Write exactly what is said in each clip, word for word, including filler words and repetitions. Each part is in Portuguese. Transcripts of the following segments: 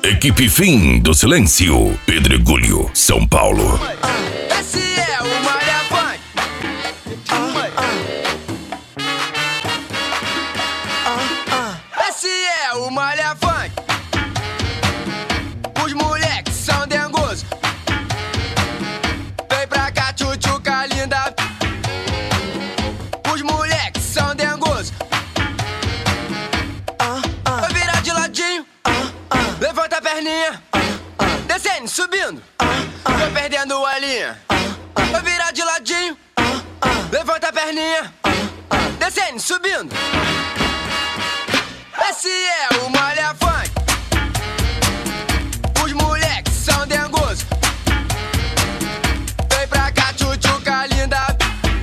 Equipe Fim do Silêncio, Pedregulho, São Paulo. Esse é o Malha Funk. Esse é o Malha Funk. Os moleques são dengosos. Vem pra cá, tchutchuca linda. Os moleques são dengosos. Vai virar de ladinho. Levanta a perninha. Descendo, subindo. Tô perdendo a linha. Vai virar de ladinho. Levanta a perninha. Descendo, subindo. Esse é o Malha Funk. Os moleques são dengosos. Vem pra cá, tchutchuca linda.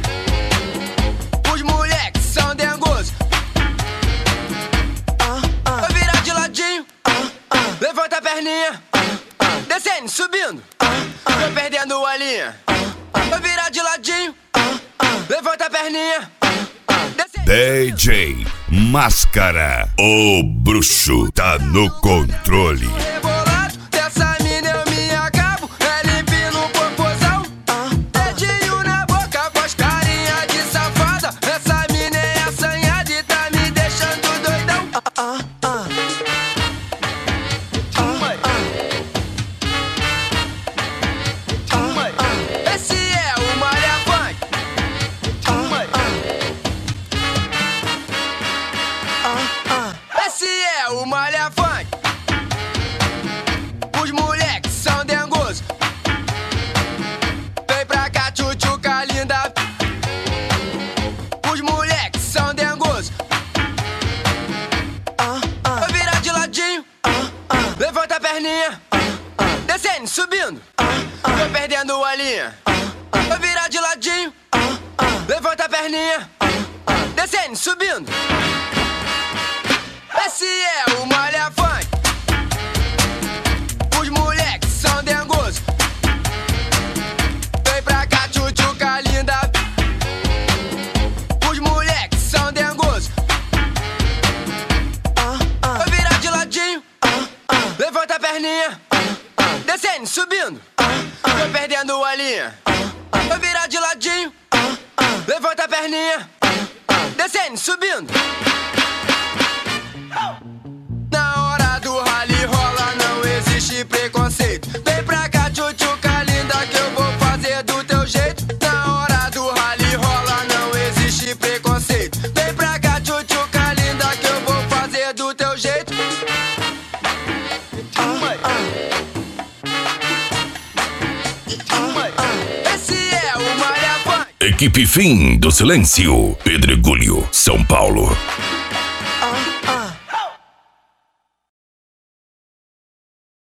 Os moleques são dengosos. Vai virar de ladinho. Levanta a perninha. Descendo, subindo. Tô perdendo a linha. Vai virar de ladinho. Levanta a perninha. D J Máscara, o bruxo tá no controle. Rebolado, dessa mina eu me acabo. É limpinho no popozão. Dedinho na boca, com as carinha de safada. Essa mina é assanhada e tá me deixando doidão. Esse é o Malha Funk. Esse é o Malha Funk. Os moleques são dengosos. Vem pra cá, tchutchuca linda. Os moleques são dengosos. Vai virar de ladinho. Levanta a perninha. Descendo, subindo. Tô perdendo a linha. Vai virar de ladinho. Levanta a perninha. Descendo, subindo. Esse é o Malha Funk. Os moleques são dengosos. Vem pra cá, tchutchuca linda. Os moleques são dengosos. Vai virar de ladinho. Levanta a perninha. Descendo, subindo. Tô perdendo a linha. Vai virar de ladinho. Levanta a perninha. Descendo, subindo. Na hora do rally rola, não existe preconceito. Vem pra cá, tchutchuca linda, que eu vou fazer do teu jeito. Na hora do rally rola, não existe preconceito. Vem pra cá, tchutchuca linda, que eu vou fazer do teu jeito. Esse é o Malha Funk. Equipe Fim do Silêncio, Pedregulho, São Paulo.